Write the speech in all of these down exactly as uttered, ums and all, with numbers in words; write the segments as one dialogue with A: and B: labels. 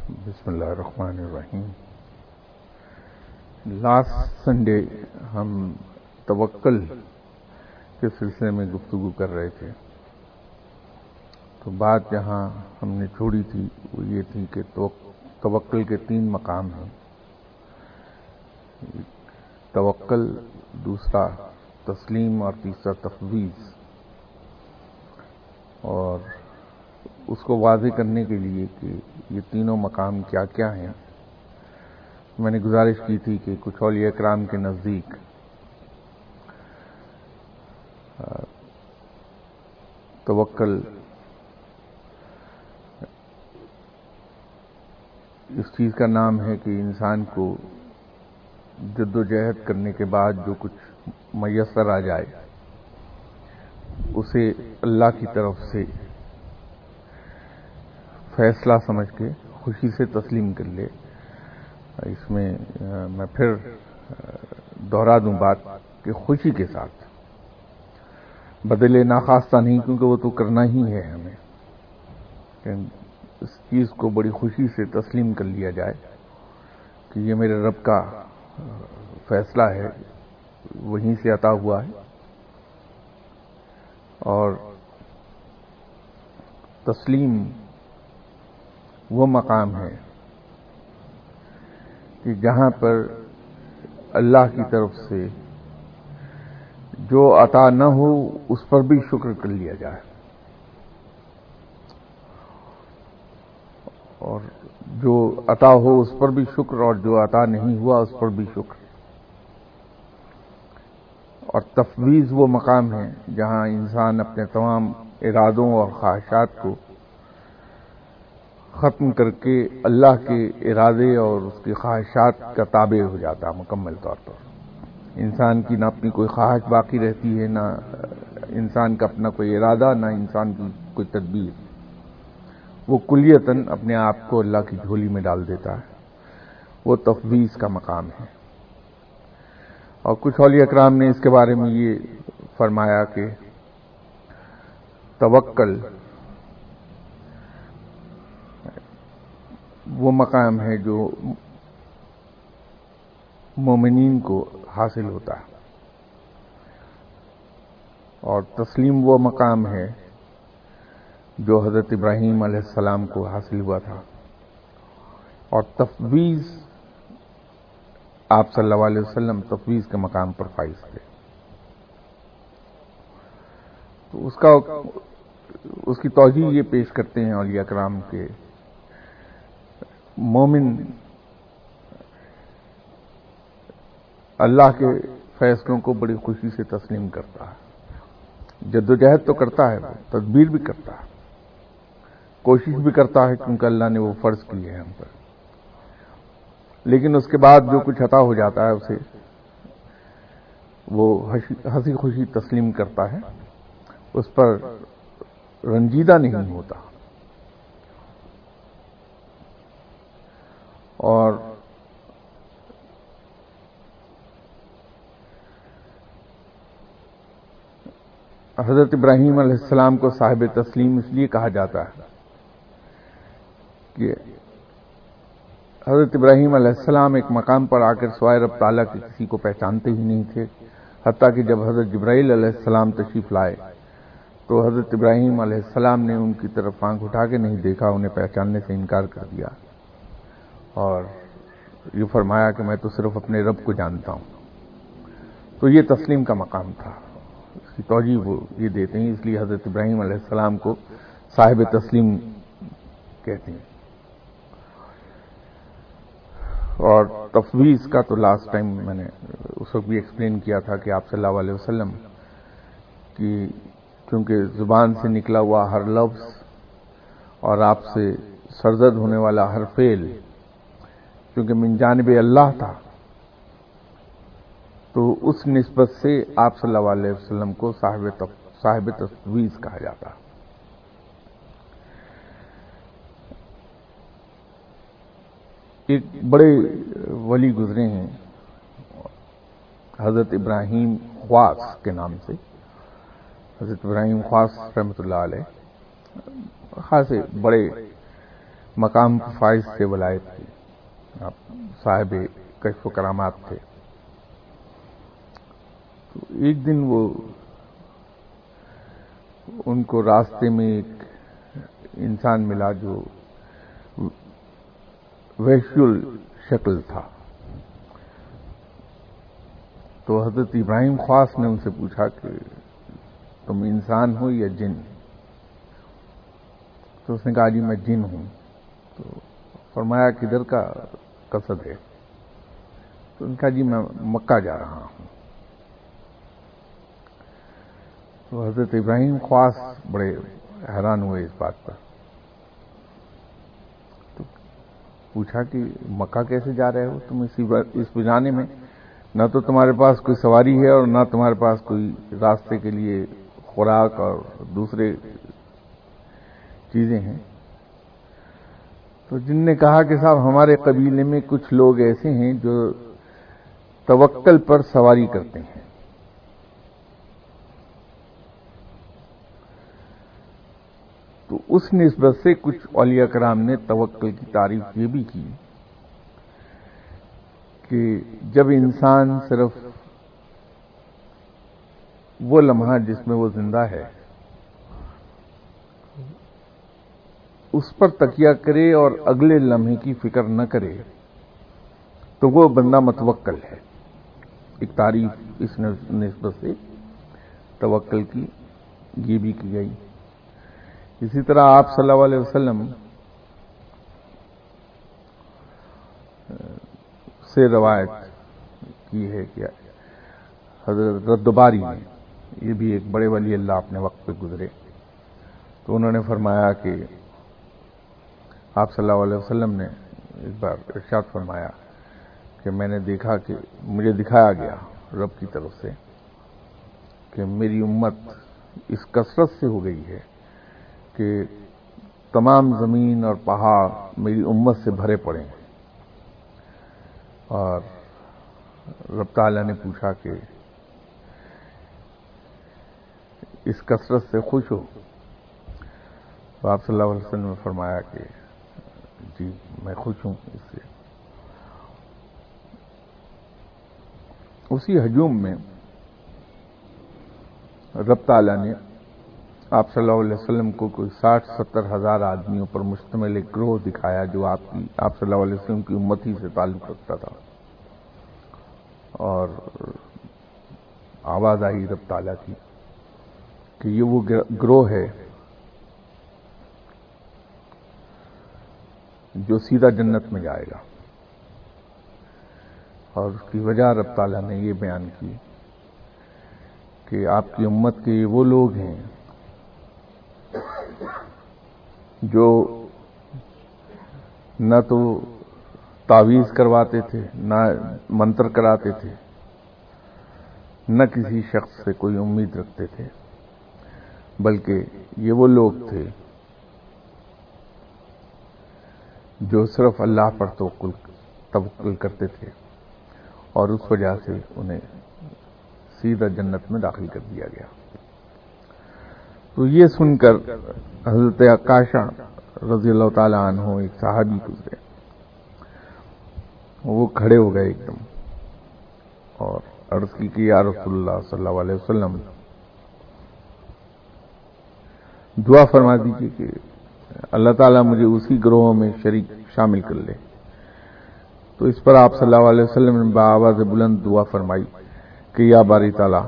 A: بسم اللہ الرحمن الرحیم. لاسٹ سنڈے ہم توکل کے سلسلے میں گفتگو کر رہے تھے، تو بات جہاں ہم نے چھوڑی تھی وہ یہ تھی کہ توکل کے تین مقام ہیں. توکل، دوسرا تسلیم اور تیسرا تفویض. اور اس کو واضح کرنے کے لیے کہ یہ تینوں مقام کیا کیا ہیں، میں نے گزارش کی تھی کہ کچھ اولیاء کرام کے نزدیک توکل اس چیز کا نام ہے کہ انسان کو جد و جہد کرنے کے بعد جو کچھ میسر آ جائے اسے اللہ کی طرف سے فیصلہ سمجھ کے خوشی سے تسلیم کر لے. اس میں میں پھر دوہرا دوں بات کہ خوشی کے ساتھ، بدلے ناخواستہ نہیں، کیونکہ وہ تو کرنا ہی ہے ہمیں. کہ اس چیز کو بڑی خوشی سے تسلیم کر لیا جائے کہ یہ میرے رب کا فیصلہ ہے، وہیں سے عطا ہوا ہے. اور تسلیم وہ مقام ہے کہ جہاں پر اللہ کی طرف سے جو عطا نہ ہو اس پر بھی شکر کر لیا جائے، اور جو عطا ہو اس پر بھی شکر، اور جو عطا نہیں ہوا اس پر بھی شکر. اور تفویض وہ مقام ہے جہاں انسان اپنے تمام ارادوں اور خواہشات کو ختم کر کے اللہ کے ارادے اور اس کی خواہشات کا تابع ہو جاتا ہے مکمل طور پر. انسان کی نہ اپنی کوئی خواہش باقی رہتی ہے، نہ انسان کا اپنا کوئی ارادہ، نہ انسان کی کوئی تدبیر. وہ کلیتاً اپنے آپ کو اللہ کی جھولی میں ڈال دیتا ہے. وہ تفویض کا مقام ہے. اور کچھ اولیاء کرام نے اس کے بارے میں یہ فرمایا کہ توکل وہ مقام ہے جو مومنین کو حاصل ہوتا ہے، اور تسلیم وہ مقام ہے جو حضرت ابراہیم علیہ السلام کو حاصل ہوا تھا، اور تفویض آپ صلی اللہ علیہ وسلم تفویض کے مقام پر فائز تھے. تو اس کا اس کی توجیہ یہ پیش کرتے ہیں اولیاء کرام کے مومن اللہ کے فیصلوں کو بڑی خوشی سے تسلیم کرتا ہے. جد و جہد تو کرتا ہے، تدبیر بھی کرتا ہے، کوشش بھی کرتا ہے، کیونکہ اللہ نے وہ فرض کی ہے ہم پر. لیکن اس کے بعد جو کچھ عطا ہو جاتا ہے اسے وہ ہنسی خوشی تسلیم کرتا ہے، اس پر رنجیدہ نہیں ہوتا. اور حضرت ابراہیم علیہ السلام کو صاحب تسلیم اس لیے کہا جاتا ہے کہ حضرت ابراہیم علیہ السلام ایک مقام پر آ کر سوائے رب تعالیٰ کے کسی کو پہچانتے ہی نہیں تھے، حتیٰ کہ جب حضرت جبرائیل علیہ السلام تشریف لائے تو حضرت ابراہیم علیہ السلام نے ان کی طرف آنکھ اٹھا کے نہیں دیکھا، انہیں پہچاننے سے انکار کر دیا، اور یہ فرمایا کہ میں تو صرف اپنے رب کو جانتا ہوں. تو یہ تسلیم کا مقام تھا. اس کی توجیہ وہ یہ دیتے ہیں، اس لیے حضرت ابراہیم علیہ السلام کو صاحب تسلیم کہتے ہیں. اور تفویض کا تو لاسٹ ٹائم میں نے اس وقت بھی ایکسپلین کیا تھا کہ آپ صلی اللہ علیہ وسلم کی چونکہ زبان سے نکلا ہوا ہر لفظ اور آپ سے سرزد ہونے والا ہر فعل کیونکہ من جانب اللہ تھا، تو اس نسبت سے آپ صلی اللہ علیہ وسلم کو صاحب صاحب تفویض کہا جاتا. ایک بڑے ولی گزرے ہیں حضرت ابراہیم خواص کے نام سے. حضرت ابراہیم خواص رحمۃ اللہ علیہ خاصے بڑے مقام فائز سے ولایت تھی، آپ صاحب کشف و کرامات تھے۔ تو ایک دن وہ ان کو راستے میں ایک انسان ملا جو ویشول شکل تھا، تو حضرت ابراہیم خواص نے ان سے پوچھا کہ تم انسان ہو یا جن؟ تو اس نے کہا جی میں جن ہوں۔ تو فرمایا کدھر کا قصد ہے؟ تو ان کا جی میں مکہ جا رہا ہوں۔ تو حضرت ابراہیم خواص بڑے حیران ہوئے اس بات پر، تو پوچھا کہ مکہ کیسے جا رہے ہو تم اس بجانے میں؟ نہ تو تمہارے پاس کوئی سواری ہے اور نہ تمہارے پاس کوئی راستے کے لیے خوراک اور دوسرے چیزیں ہیں۔ تو جن نے کہا کہ صاحب ہمارے قبیلے میں کچھ لوگ ایسے ہیں جو توکل پر سواری کرتے ہیں، تو اس نسبت سے کچھ اولیاء کرام نے توکل کی تعریف یہ بھی کی کہ جب انسان صرف وہ لمحہ جس میں وہ زندہ ہے اس پر تکیہ کرے اور اگلے لمحے کی فکر نہ کرے تو وہ بندہ متوکل ہے۔ ایک تعریف اس نسبت سے توکل کی یہ بھی کی گئی۔ اسی طرح آپ صلی اللہ علیہ وسلم سے روایت کی ہے کہ حضرت ردباری نے، یہ بھی ایک بڑے ولی اللہ اپنے وقت پہ گزرے، تو انہوں نے فرمایا کہ آپ صلی اللہ علیہ وسلم نے ایک بار ارشاد فرمایا کہ میں نے دیکھا کہ مجھے دکھایا گیا رب کی طرف سے کہ میری امت اس کثرت سے ہو گئی ہے کہ تمام زمین اور پہاڑ میری امت سے بھرے پڑے ہیں، اور رب تعالیٰ نے پوچھا کہ اس کثرت سے خوش ہو؟ تو آپ صلی اللہ علیہ وسلم نے فرمایا کہ جی میں خوش ہوں اس سے۔ اسی ہجوم میں رب تعالیٰ نے آپ صلی اللہ علیہ وسلم کو کوئی ساٹھ ستر ہزار آدمیوں پر مشتمل ایک گروہ دکھایا جو آپ کی آپ صلی اللہ علیہ وسلم کی امت ہی سے تعلق رکھتا تھا، اور آواز آئی رب تعالیٰ کی کہ یہ وہ گروہ ہے جو سیدھا جنت میں جائے گا، اور اس کی وجہ رب تعالیٰ نے یہ بیان کی کہ آپ کی امت کے وہ لوگ ہیں جو نہ تو تعویذ کرواتے تھے، نہ منتر کراتے تھے، نہ کسی شخص سے کوئی امید رکھتے تھے، بلکہ یہ وہ لوگ تھے جو صرف اللہ پر توکل توکل کرتے تھے، اور اس وجہ سے انہیں سیدھا جنت میں داخل کر دیا گیا۔ تو یہ سن کر حضرت عکاشہ رضی اللہ تعالی عنہ ایک صحابی گزرے، وہ کھڑے ہو گئے ایک دم اور عرض کی کہ یا رسول اللہ صلی اللہ علیہ وسلم دعا فرما دیجیے کہ اللہ تعالیٰ مجھے اسی گروہوں میں شریک شامل کر لے۔ تو اس پر آپ صلی اللہ علیہ وسلم نے بآواز بلند دعا فرمائی کہ یا باری تعالیٰ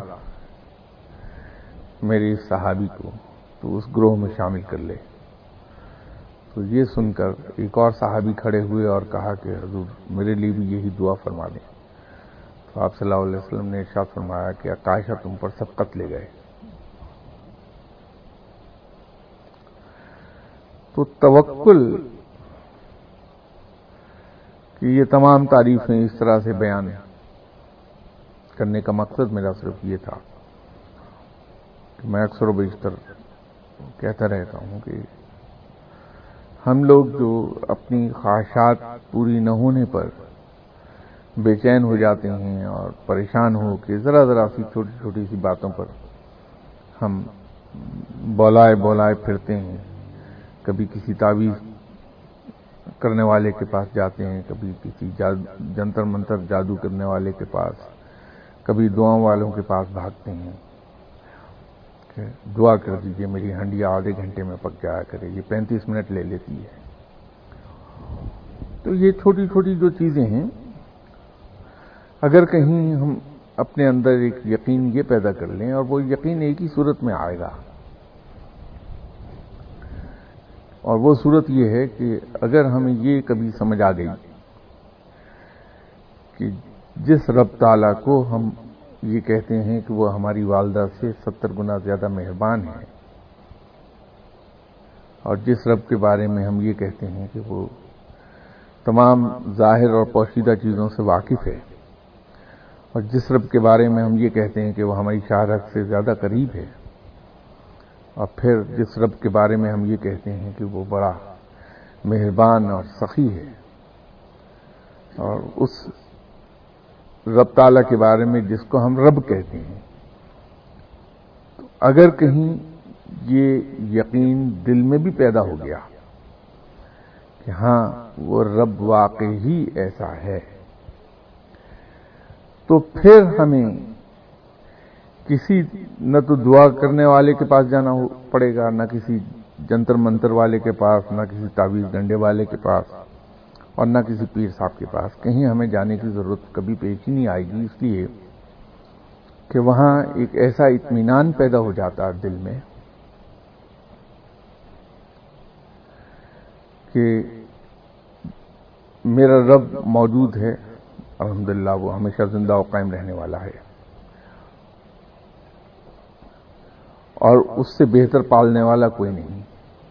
A: میرے اس صحابی کو تو اس گروہ میں شامل کر لے۔ تو یہ سن کر ایک اور صحابی کھڑے ہوئے اور کہا کہ حضور میرے لیے بھی یہی دعا فرما دیں۔ تو آپ صلی اللہ علیہ وسلم نے ارشاد فرمایا کہ عکاشہ تم پر سبقت لے گئے۔ تو توکل کہ یہ تمام تعریفیں اس طرح سے بیان کرنے کا مقصد میرا صرف یہ تھا کہ میں اکثر و بیشتر کہتا رہتا ہوں کہ ہم لوگ جو اپنی خواہشات پوری نہ ہونے پر بے چین ہو جاتے ہیں اور پریشان ہو کہ ذرا ذرا سی چھوٹی چھوٹی سی باتوں پر ہم بولائے بولائے پھرتے ہیں، کبھی کسی تعویذ کرنے والے کے پاس جاتے ہیں، کبھی کسی جنتر منتر جادو کرنے والے کے پاس، کبھی دعاؤں والوں کے پاس بھاگتے ہیں کہ دعا کر دیجئے میری ہنڈیا آدھے گھنٹے میں پک جایا کرے، یہ پینتیس منٹ لے لیتی ہے۔ تو یہ چھوٹی چھوٹی جو چیزیں ہیں، اگر کہیں ہم اپنے اندر ایک یقین یہ پیدا کر لیں، اور وہ یقین ایک ہی صورت میں آئے گا، اور وہ صورت یہ ہے کہ اگر ہمیں یہ کبھی سمجھ آ گئی کہ جس رب تعالیٰ کو ہم یہ کہتے ہیں کہ وہ ہماری والدہ سے ستر گنا زیادہ مہربان ہے، اور جس رب کے بارے میں ہم یہ کہتے ہیں کہ وہ تمام ظاہر اور پوشیدہ چیزوں سے واقف ہے، اور جس رب کے بارے میں ہم یہ کہتے ہیں کہ وہ ہماری شاہرگ سے زیادہ قریب ہے، اور پھر جس رب کے بارے میں ہم یہ کہتے ہیں کہ وہ بڑا مہربان اور سخی ہے، اور اس رب تعالیٰ کے بارے میں جس کو ہم رب کہتے ہیں، تو اگر کہیں یہ یقین دل میں بھی پیدا ہو گیا کہ ہاں وہ رب واقعی ہی ایسا ہے، تو پھر ہمیں کسی نہ تو دعا کرنے والے کے پاس جانا پڑے گا، نہ کسی جنتر منتر والے کے پاس، نہ کسی تعویذ ڈنڈے والے کے پاس، اور نہ کسی پیر صاحب کے پاس۔ کہیں ہمیں جانے کی ضرورت کبھی پیش ہی نہیں آئے گی، اس لیے کہ وہاں ایک ایسا اطمینان پیدا ہو جاتا ہے دل میں کہ میرا رب موجود ہے، الحمدللہ وہ ہمیشہ زندہ و قائم رہنے والا ہے، اور اس سے بہتر پالنے والا کوئی نہیں۔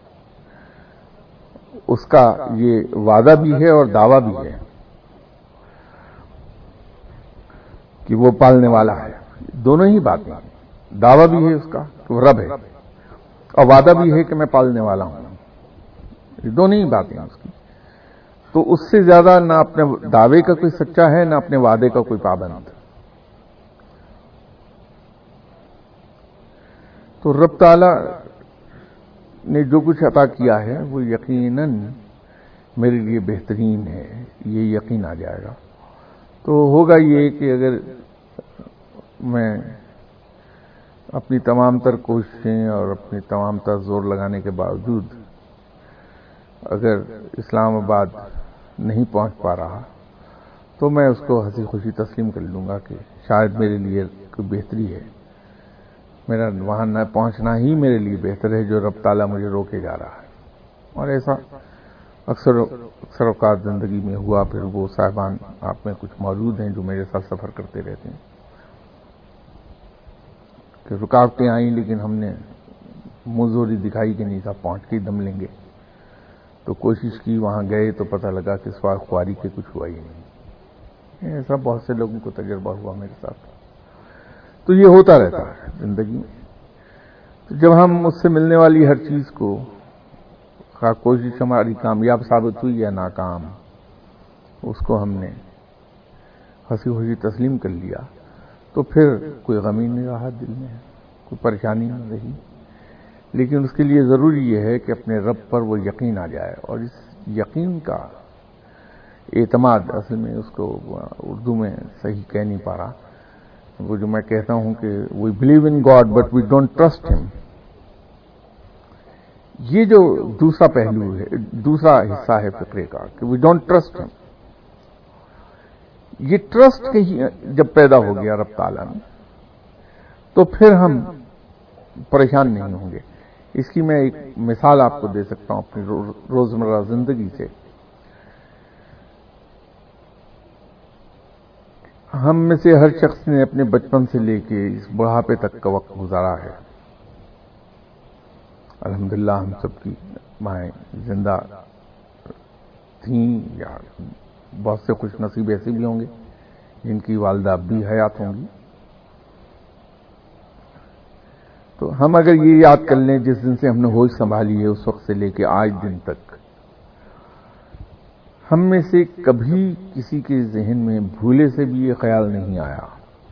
A: اس کا یہ وعدہ بھی ہے اور دعویٰ بھی ہے کہ وہ پالنے والا ہے، دونوں ہی باتیں ہیں۔ دعویٰ بھی ہے اس کا کہ وہ رب ہے، اور وعدہ بھی ہے کہ میں پالنے والا ہوں، یہ دونوں ہی باتیں ہیں اس کی۔ تو اس سے زیادہ نہ اپنے دعوے کا کوئی سچا ہے، نہ اپنے وعدے کا کوئی پابند۔ تو رب تعالیٰ نے جو کچھ عطا کیا ہے وہ یقیناً میرے لیے بہترین ہے، یہ یقین آ جائے گا۔ تو ہوگا یہ کہ اگر میں اپنی تمام تر کوششیں اور اپنی تمام تر زور لگانے کے باوجود اگر اسلام آباد نہیں پہنچ پا رہا، تو میں اس کو ہنسی خوشی تسلیم کر لوں گا کہ شاید میرے لیے کوئی بہتری ہے، میرا وہاں نہ پہنچنا ہی میرے لیے بہتر ہے جو رب تعالیٰ مجھے روکے جا رہا ہے۔ اور ایسا اکثر اکثر اوقات زندگی میں ہوا۔ پھر وہ صاحبان آپ میں کچھ موجود ہیں جو میرے ساتھ سفر کرتے رہتے ہیں کہ رکاوٹیں آئیں، لیکن ہم نے مزوری دکھائی کہ نہیں صاحب پہنچ کے دم لیں گے، تو کوشش کی، وہاں گئے تو پتہ لگا کہ سوائے خواری کے کچھ ہوا ہی نہیں۔ ایسا بہت سے لوگوں کو تجربہ ہوا میرے ساتھ۔ تو یہ ہوتا رہتا ہے زندگی میں۔ تو جب ہم اس سے ملنے والی ہر چیز کو، خواہ کوشش ہماری کامیاب ثابت ہوئی یا ناکام، اس کو ہم نے ہنسی خوشی تسلیم کر لیا، تو پھر کوئی غم ہی نہیں رہا دل میں، کوئی پریشانی نہیں رہی۔ لیکن اس کے لیے ضروری یہ ہے کہ اپنے رب پر وہ یقین آ جائے، اور اس یقین کا اعتماد، اصل میں اس کو اردو میں صحیح کہہ نہیں پا رہا، وہ جو میں کہتا ہوں کہ we believe in God but we don't trust ہم، یہ جو دوسرا پہلو ہے، دوسرا حصہ ہے فقرے کا کہ وی ڈونٹ ٹرسٹ ہم، یہ ٹرسٹ جب پیدا ہو گیا رب تعالیٰ میں، تو پھر ہم پریشان نہیں ہوں گے۔ اس کی میں ایک مثال آپ کو دے سکتا ہوں اپنی روزمرہ زندگی سے۔ ہم میں سے ہر شخص نے اپنے بچپن سے لے کے اس بڑھاپے تک کا وقت گزارا ہے۔ الحمدللہ ہم سب کی مائیں زندہ تھیں، یا بہت سے خوش نصیب ایسے بھی ہوں گے جن کی والدہ اب بھی حیات ہوں گی۔ تو ہم اگر یہ یاد کر لیں جس دن سے ہم نے ہوش سنبھالی ہے، اس وقت سے لے کے آج دن تک، ہم میں سے کبھی کسی کے ذہن میں بھولے سے بھی یہ خیال نہیں آیا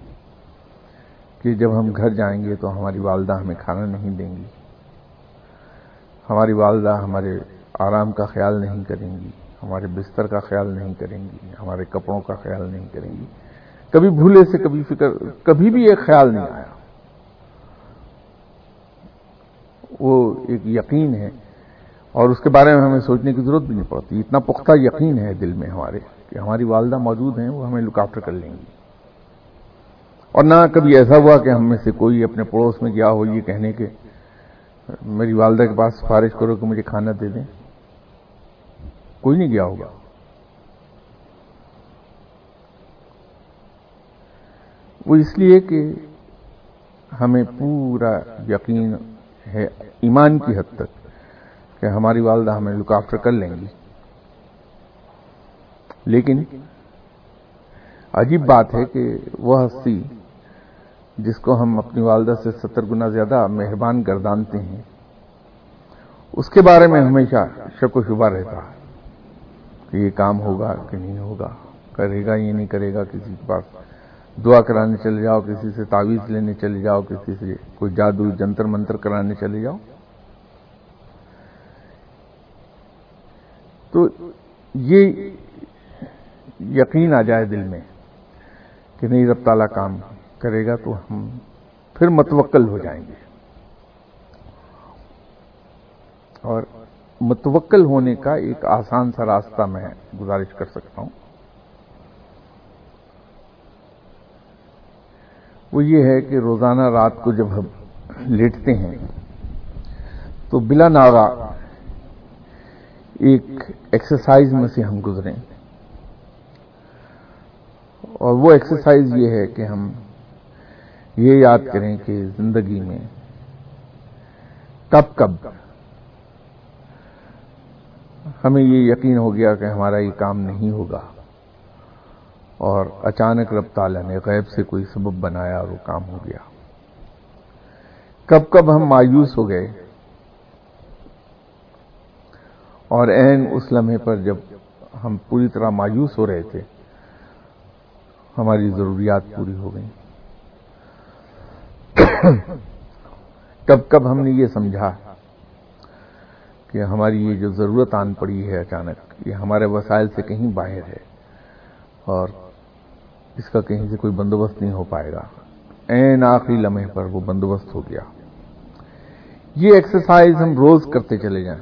A: کہ جب ہم گھر جائیں گے تو ہماری والدہ ہمیں کھانا نہیں دیں گی، ہماری والدہ ہمارے آرام کا خیال نہیں کریں گی، ہمارے بستر کا خیال نہیں کریں گی، ہمارے کپڑوں کا خیال نہیں کریں گی. کبھی بھولے سے کبھی فکر، کبھی بھی ایک خیال نہیں آیا. وہ ایک یقین ہے اور اس کے بارے میں ہمیں سوچنے کی ضرورت بھی نہیں پڑتی. اتنا پختہ یقین ہے دل میں ہمارے کہ ہماری والدہ موجود ہیں، وہ ہمیں لک آفٹر کر لیں گی. اور نہ کبھی ایسا ہوا کہ ہم میں سے کوئی اپنے پڑوس میں گیا ہو یہ کہنے کے میری والدہ کے پاس سفارش کرو کہ مجھے کھانا دے دیں. کوئی نہیں گیا ہوگا. وہ اس لیے کہ ہمیں پورا یقین ہے ایمان کی حد تک کہ ہماری والدہ ہمیں لک آفٹر کر لیں گی. لیکن عجیب بات ہے کہ وہ ہستی جس کو ہم اپنی والدہ سے ستر گنا زیادہ مہربان گردانتے ہیں، اس کے بارے میں ہمیشہ شک و شبہ رہتا ہے کہ یہ کام ہوگا کہ نہیں ہوگا، کرے گا یہ نہیں کرے گا. کسی کے پاس دعا کرانے چلے جاؤ، کسی سے تعویذ لینے چلے جاؤ، کسی سے کوئی جادو جنتر منتر کرانے چلے جاؤ. تو یہ یقین آ جائے دل میں کہ نہیں رب تعالیٰ کام کرے گا تو ہم پھر متوکل ہو جائیں گے. اور متوکل ہونے کا ایک آسان سا راستہ میں گزارش کر سکتا ہوں. وہ یہ ہے کہ روزانہ رات کو جب ہم لیٹتے ہیں تو بلا ناغہ ایک ایکسرسائز میں سے ہم گزریں. اور وہ ایکسرسائز یہ ہے کہ ہم یہ یاد کریں کہ زندگی میں کب کب ہمیں یہ یقین ہو گیا کہ ہمارا یہ کام نہیں ہوگا اور اچانک رب تعالیٰ نے غیب سے کوئی سبب بنایا اور وہ کام ہو گیا. کب کب ہم مایوس ہو گئے اور عین اس لمحے پر جب ہم پوری طرح مایوس ہو رہے تھے ہماری ضروریات پوری ہو گئیں. کب کب ہم نے یہ سمجھا کہ ہماری یہ جو ضرورت آن پڑی ہے اچانک، یہ ہمارے وسائل سے کہیں باہر ہے اور اس کا کہیں سے کوئی بندوبست نہیں ہو پائے گا. عین آخری لمحے پر وہ بندوبست ہو گیا. یہ ایکسرسائز ہم روز کرتے چلے جائیں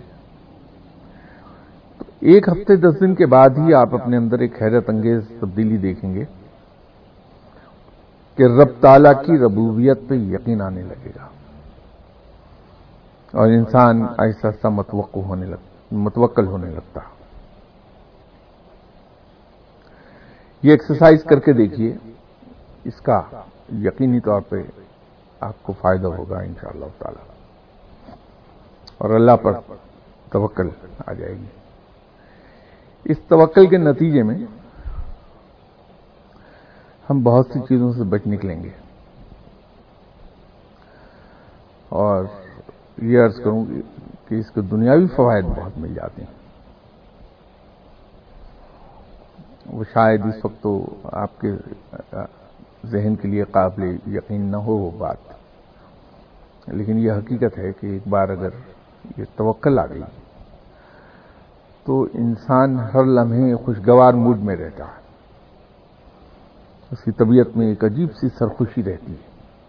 A: تو ایک ہفتے دس دن کے بعد ہی آپ اپنے اندر ایک حیرت انگیز تبدیلی دیکھیں گے کہ رب تعالیٰ کی ربوبیت پہ یقین آنے لگے گا اور انسان ایسا ایسا متوقع ہونے لگ متوکل ہونے لگتا. یہ ایکسرسائز کر کے دیکھیے، اس کا یقینی طور پہ آپ کو فائدہ ہوگا انشاءاللہ تعالی اور اللہ پر توکل آ جائے گی. اس توکل کے نتیجے میں ہم بہت سی چیزوں سے بچ نکلیں گے. اور یہ عرض کروں کہ اس کے دنیاوی فوائد بہت مل جاتے ہیں. وہ شاید اس وقت تو آپ کے ذہن کے لیے قابل یقین نہ ہو وہ بات، لیکن یہ حقیقت ہے کہ ایک بار اگر یہ توکل آ گئی تو انسان ہر لمحے خوشگوار موڈ میں رہتا ہے. اس کی طبیعت میں ایک عجیب سی سرخوشی رہتی ہے.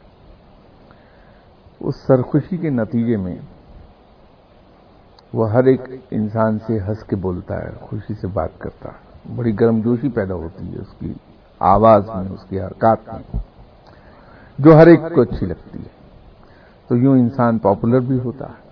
A: اس سرخوشی کے نتیجے میں وہ ہر ایک انسان سے ہنس کے بولتا ہے، خوشی سے بات کرتا ہے. بڑی گرم جوشی پیدا ہوتی ہے اس کی آواز میں، اس کی حرکات میں، جو ہر ایک کو اچھی لگتی ہے. تو یوں انسان پاپولر بھی ہوتا ہے.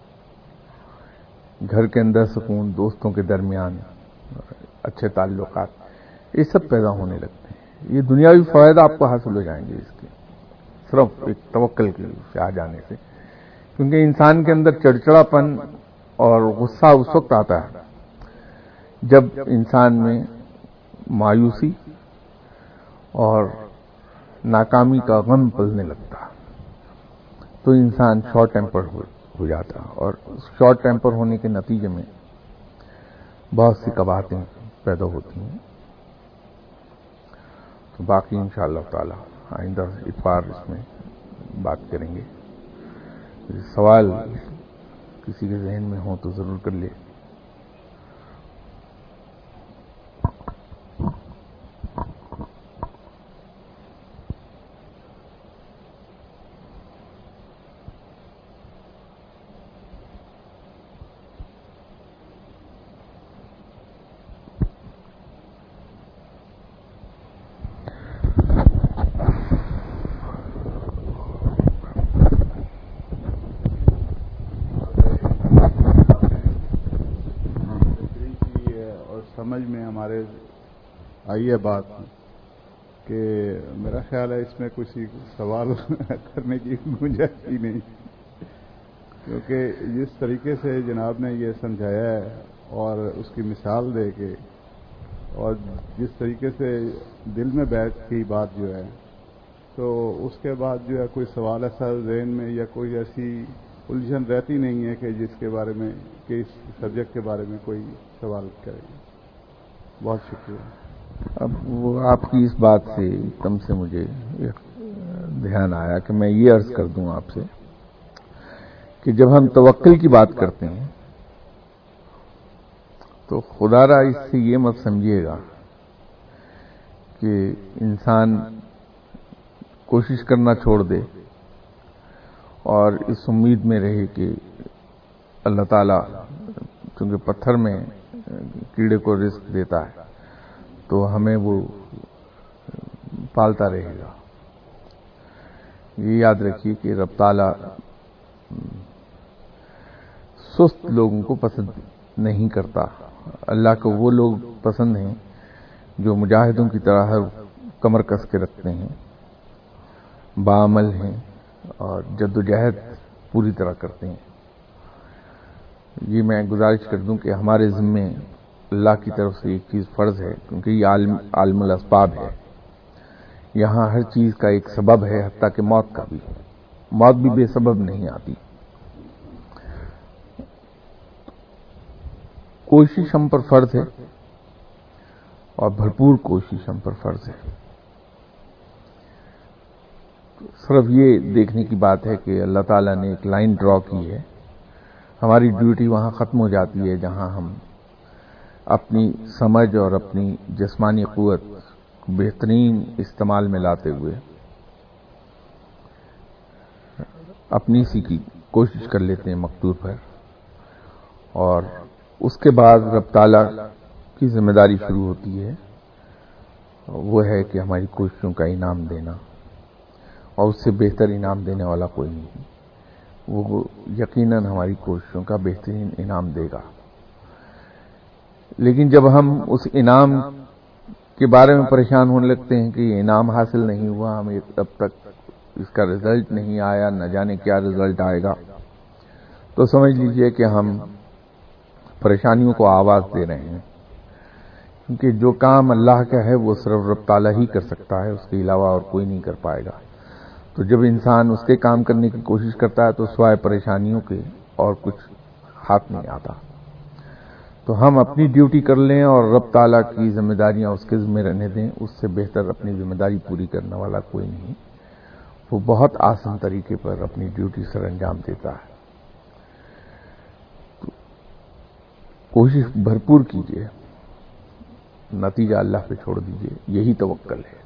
A: گھر کے اندر سکون، دوستوں کے درمیان اچھے تعلقات، یہ سب پیدا ہونے لگتے ہیں. یہ دنیاوی فوائد آپ کو حاصل ہو جائیں گے اس کے صرف ایک توکل کے سے آ جانے سے. کیونکہ انسان کے اندر چڑچڑا پن اور غصہ اس وقت آتا ہے جب انسان میں مایوسی اور ناکامی کا غم پلنے لگتا ہے تو انسان شارٹ ٹیمپر ہو جاتا ہے اور شارٹ ٹیمپر ہونے کے نتیجے میں بہت سی قباحتیں پیدا ہوتی ہیں. تو باقی انشاءاللہ تعالی آئندہ اتوار اس میں بات کریں گے. سوال کسی کے ذہن میں ہو تو ضرور کر لے.
B: سمجھ میں ہمارے آئی ہے بات کہ میرا خیال ہے اس میں کچھ سوال کرنے کی گنجائش ہی نہیں، کیونکہ جس طریقے سے جناب نے یہ سمجھایا ہے اور اس کی مثال دے کے اور جس طریقے سے دل میں بیٹھ کی بات جو ہے، تو اس کے بعد جو ہے کوئی سوال ایسا ذہن میں یا کوئی ایسی الجھن رہتی نہیں ہے کہ جس کے بارے میں کہ اس سبجیکٹ کے بارے میں کوئی سوال کرے. بہت شکریہ.
A: اب وہ آپ کی اس بات سے ایک دم سے مجھے دھیان آیا کہ میں یہ عرض کر دوں آپ سے کہ جب ہم توکل کی بات کرتے ہیں تو خدا را اس سے یہ مت سمجھیے گا کہ انسان کوشش کرنا چھوڑ دے اور اس امید میں رہے کہ اللہ تعالیٰ چونکہ پتھر میں کیڑے کو رزق دیتا ہے تو ہمیں وہ پالتا رہے گا. یہ یاد رکھیے کہ رب تعالیٰ سست لوگوں کو پسند نہیں کرتا. اللہ کو وہ لوگ پسند ہیں جو مجاہدوں کی طرح ہر کمر کس کے رکھتے ہیں، باعمل ہیں اور جد و جہد پوری طرح کرتے ہیں. یہ میں گزارش کر دوں کہ ہمارے ذمے اللہ کی طرف سے ایک چیز فرض ہے، کیونکہ یہ عالم عالم الاسباب ہے. یہاں ہر چیز کا ایک سبب ہے، حتیٰ کہ موت کا بھی. موت بھی بے سبب نہیں آتی. کوشش ہم پر فرض ہے اور بھرپور کوشش ہم پر فرض ہے. صرف یہ دیکھنے کی بات ہے کہ اللہ تعالیٰ نے ایک لائن ڈرا کی ہے. ہماری ڈیوٹی وہاں ختم ہو جاتی ہے جہاں ہم اپنی سمجھ اور اپنی جسمانی قوت کو بہترین استعمال میں لاتے ہوئے اپنی سی کی کوشش کر لیتے ہیں مقدور پر، اور اس کے بعد رب تعالیٰ کی ذمہ داری شروع ہوتی ہے. وہ ہے کہ ہماری کوششوں کا انعام دینا، اور اس سے بہتر انعام دینے والا کوئی نہیں. وہ یقیناً ہماری کوششوں کا بہترین انعام دے گا. لیکن جب ہم اس انعام کے بارے میں پریشان ہونے لگتے ہیں کہ یہ انعام حاصل نہیں ہوا، ہمیں اب تک اس کا رزلٹ نہیں آیا، نہ جانے کیا رزلٹ آئے گا، تو سمجھ لیجئے کہ ہم پریشانیوں کو آواز دے رہے ہیں. کیونکہ جو کام اللہ کا ہے وہ صرف رب تعالیٰ ہی کر سکتا ہے، اس کے علاوہ اور کوئی نہیں کر پائے گا. تو جب انسان اس کے کام کرنے کی کوشش کرتا ہے تو سوائے پریشانیوں کے اور کچھ ہاتھ نہیں آتا. تو ہم اپنی ڈیوٹی کر لیں اور رب تعالیٰ کی ذمہ داریاں اس کے ذمہ رہنے دیں. اس سے بہتر اپنی ذمہ داری پوری کرنے والا کوئی نہیں. وہ بہت آسان طریقے پر اپنی ڈیوٹی سر انجام دیتا ہے. تو کوشش بھرپور کیجیے، نتیجہ اللہ پہ چھوڑ دیجیے. یہی توکل ہے.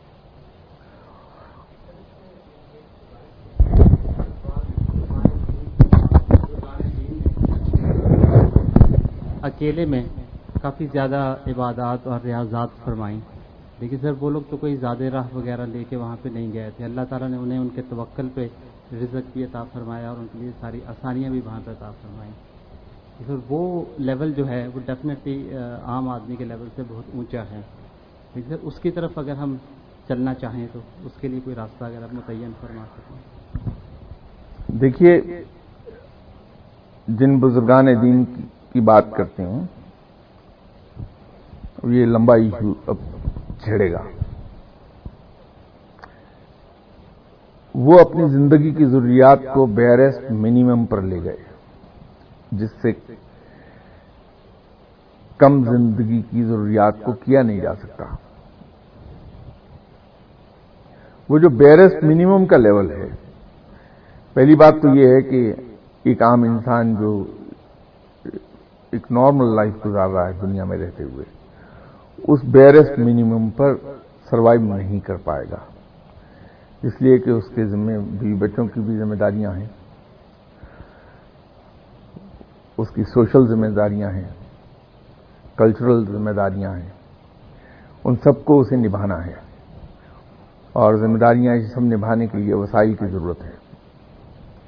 C: اکیلے میں کافی زیادہ عبادات اور ریاضات فرمائیں، لیکن سر وہ لوگ تو کوئی زیادہ راہ وغیرہ لے کے وہاں پہ نہیں گئے تھے. اللہ تعالیٰ نے انہیں ان کے توکل پہ رزق بھی عطا فرمایا اور ان کے لیے ساری آسانیاں بھی وہاں پہ عطا فرمائیں. پھر وہ لیول جو ہے وہ ڈیفینیٹلی عام آدمی کے لیول سے بہت اونچا ہے. لیکن سر اس کی طرف اگر ہم چلنا چاہیں تو اس کے لیے کوئی راستہ اگر آپ متعین فرما سکیں.
A: دیکھیے، جن بزرگان دین کی بات کرتے ہیں یہ لمبا ایشو اب چھڑے گا. وہ اپنی زندگی کی ضروریات کو بیرسٹ منیمم پر لے گئے، جس سے کم زندگی کی ضروریات کو کیا نہیں جا سکتا. وہ جو بیرسٹ منیمم کا لیول ہے، پہلی بات تو یہ ہے کہ ایک عام انسان جو ایک نارمل لائف گزار رہا ہے دنیا میں رہتے ہوئے، اس بیرسٹ منیمم پر سروائیو نہیں کر پائے گا. اس لیے کہ اس کے ذمہ بھی بچوں کی بھی ذمہ داریاں ہیں، اس کی سوشل ذمہ داریاں ہیں، کلچرل ذمہ داریاں ہیں. ان سب کو اسے نبھانا ہے، اور ذمہ داریاں یہ سب نبھانے کے لیے وسائل کی ضرورت ہے.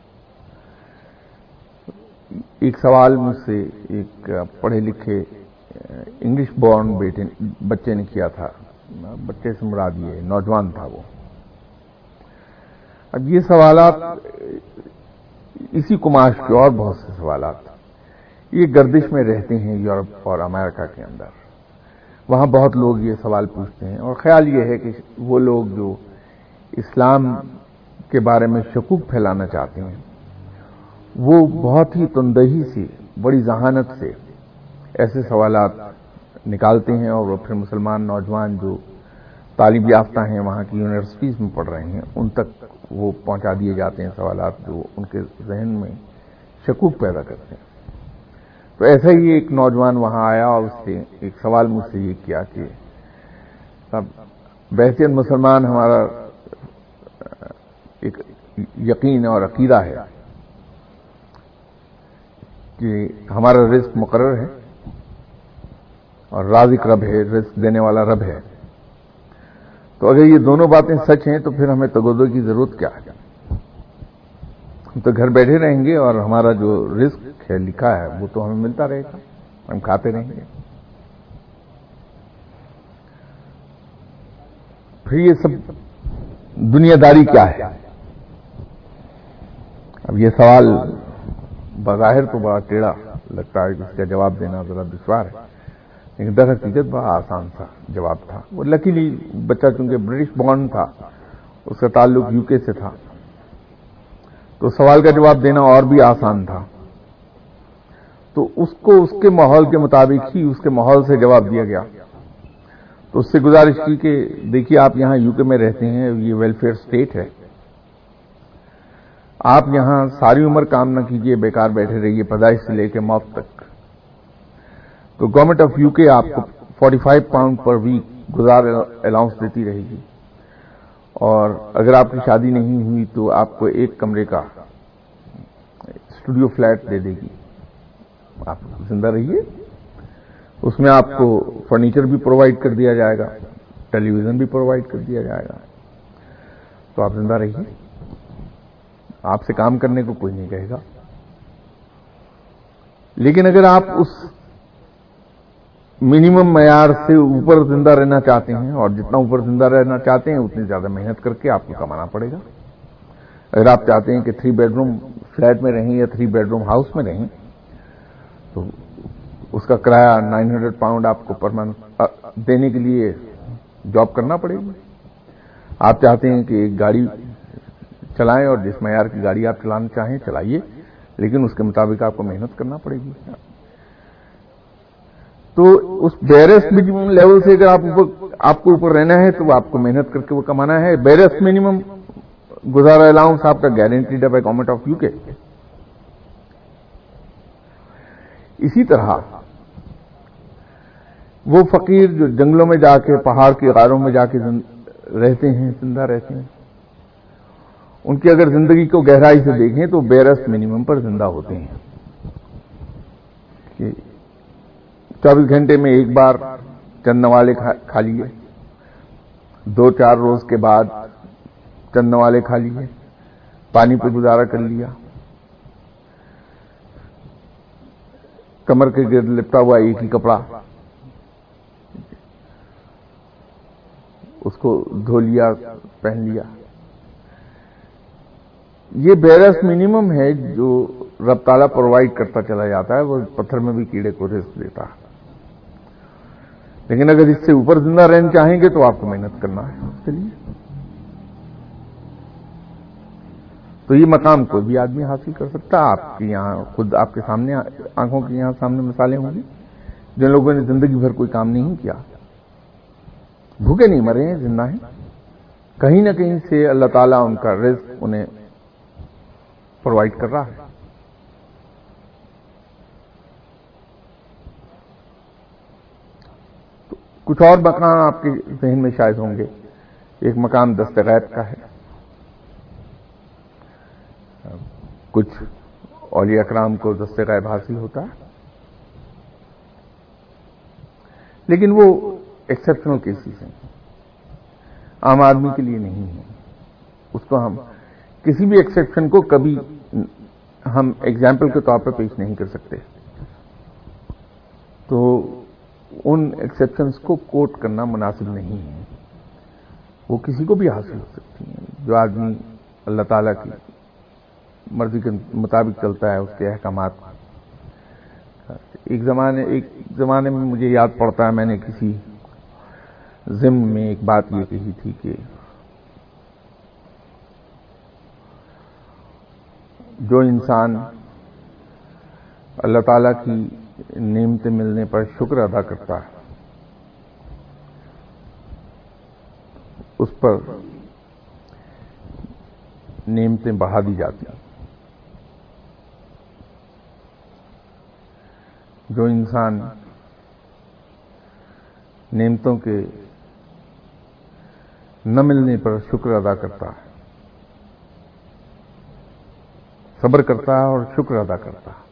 A: ایک سوال مجھ سے ایک پڑھے لکھے انگلش بورن بیٹے بچے نے کیا تھا. بچے سے مراد یہ نوجوان تھا وہ. اب یہ سوالات اسی کماش کے اور بہت سے سوالات یہ گردش میں رہتے ہیں یورپ اور امریکہ کے اندر. وہاں بہت لوگ یہ سوال پوچھتے ہیں اور خیال یہ ہے کہ وہ لوگ جو اسلام کے بارے میں شکوک پھیلانا چاہتے ہیں وہ بہت ہی تندہی سے بڑی ذہانت سے ایسے سوالات نکالتے ہیں اور وہ پھر مسلمان نوجوان جو تعلیم یافتہ ہیں وہاں کی یونیورسٹیز میں پڑھ رہے ہیں ان تک وہ پہنچا دیے جاتے ہیں سوالات جو ان کے ذہن میں شکوک پیدا کرتے ہیں. تو ایسا ہی ایک نوجوان وہاں آیا اور اس سے ایک سوال مجھ سے یہ کیا کہ اب بحیثیت مسلمان ہمارا ایک یقین اور عقیدہ ہے کہ ہمارا رزق مقرر ہے اور رازق رب ہے, رزق دینے والا رب ہے. تو اگر یہ دونوں باتیں سچ ہیں تو پھر ہمیں تگودو کی ضرورت کیا ہے؟ ہم تو گھر بیٹھے رہیں گے اور ہمارا جو رزق ہے لکھا ہے وہ تو ہمیں ملتا رہے گا, ہم کھاتے رہیں گے. پھر یہ سب دنیا داری کیا ہے؟ اب یہ سوال بظاہر تو بڑا ٹیڑھا لگتا ہے کہ اس کا جواب دینا ذرا دشوار ہے, لیکن در حقیقت بڑا آسان تھا جواب تھا. وہ لکیلی بچہ چونکہ برٹش بورن تھا, اس کا تعلق یو کے سے تھا, تو سوال کا جواب دینا اور بھی آسان تھا. تو اس کو اس کے ماحول کے مطابق ہی اس کے ماحول سے جواب دیا گیا. تو اس سے گزارش کی کہ دیکھیے آپ یہاں یو کے میں رہتے ہیں, یہ ویلفیئر اسٹیٹ ہے, آپ یہاں ساری عمر کام نہ کیجئے, بیکار بیٹھے رہیے پیدائش سے لے کے موت تک, تو گورنمنٹ آف یو کے آپ کو forty five pound per week گزار الاؤنس دیتی رہے گی, اور اگر آپ کی شادی نہیں ہوئی تو آپ کو ایک کمرے کا اسٹوڈیو فلیٹ دے دے گی, آپ زندہ رہیے. اس میں آپ کو فرنیچر بھی پرووائڈ کر دیا جائے گا, ٹیلی ویژن بھی پرووائڈ کر دیا جائے گا, تو آپ زندہ رہیے, آپ سے کام کرنے کو کوئی نہیں کہے گا. لیکن اگر آپ اس منیمم معیار سے اوپر زندہ رہنا چاہتے ہیں, اور جتنا اوپر زندہ رہنا چاہتے ہیں اتنی زیادہ محنت کر کے آپ کو کمانا پڑے گا. اگر آپ چاہتے ہیں کہ تھری بیڈ روم فلیٹ میں رہیں یا تھری بیڈ روم ہاؤس میں رہیں تو اس کا کرایہ نائن ہنڈریڈ پاؤنڈ آپ کو پر منتھ دینے کے لیے جاب کرنا پڑے گی. آپ چاہتے ہیں کہ ایک گاڑی چلائیں اور جس معیار کی گاڑی آپ چلانا چاہیں چلائیے, لیکن اس کے مطابق آپ کو محنت کرنا پڑے گی. تو اس بیرس منیمم لیول سے اگر آپ اوپر آپ کو اوپر رہنا ہے تو آپ کو محنت کر کے وہ کمانا ہے. بیرس منیمم گزارا الاؤنس آپ کا گارنٹیڈ ہے بائی گورنمنٹ آف یو کے. اسی طرح وہ فقیر جو جنگلوں میں جا کے پہاڑ کی غاروں میں جا کے رہتے ہیں, زندہ رہتے ہیں, ان کی اگر زندگی کو گہرائی سے دیکھیں تو بیرس منیمم پر زندہ ہوتے ہیں. کہ چوبیس گھنٹے میں ایک بار چند نوالے کھا لیے, دو چار روز کے بعد چند نوالے کھا لیے, پانی پہ گزارا کر لیا, کمر کے گرد لپٹا ہوا ایک ہی کپڑا, اس کو دھو لیا, پہن لیا. یہ بیرس منیمم ہے جو رب تعالیٰ پرووائڈ کرتا چلا جاتا ہے. وہ پتھر میں بھی کیڑے کو رزق دیتا ہے, لیکن اگر اس سے اوپر زندہ رہنا چاہیں گے تو آپ کو محنت کرنا ہے اس کے لیے. تو یہ مقام کوئی بھی آدمی حاصل کر سکتا ہے. آپ کے یہاں خود آپ کے سامنے آنکھوں کے یہاں سامنے مثالیں ہوں گی جن لوگوں نے زندگی بھر کوئی کام نہیں کیا, بھوکے نہیں مرے ہیں, زندہ ہیں. کہیں نہ کہیں سے اللہ تعالیٰ ان کا رزق انہیں پرووائڈ کر رہا ہے. تو کچھ اور مقام آپ کے ذہن میں شاید ہوں گے. ایک مقام دست غیب کا ہے. کچھ اولیاء اکرام کو دست غیب حاصل ہوتا ہے, لیکن وہ ایکسیپشنل کیسز ہیں, عام آدمی کے لیے نہیں ہے. اس کو ہم کسی بھی ایکسیپشن کو کبھی ہم ایگزامپل کے طور پر پیش نہیں کر سکتے. تو ان ایکسیپشنز کو کوٹ کرنا مناسب نہیں ہے. وہ کسی کو بھی حاصل ہو سکتی ہیں. جو آدمی اللہ تعالیٰ کی مرضی کے مطابق چلتا ہے اس کے احکامات. ایک زمانے ایک زمانے میں مجھے یاد پڑتا ہے، میں نے کسی ضمن میں ایک بات یہ کہی تھی کہ جو انسان اللہ تعالیٰ کی نعمتیں ملنے پر شکر ادا کرتا ہے اس پر نعمتیں بڑھا دی جاتی ہیں. جو انسان نعمتوں کے نہ ملنے پر شکر ادا کرتا ہے، صبر کرتا ہے اور شکر ادا کرتا ہے،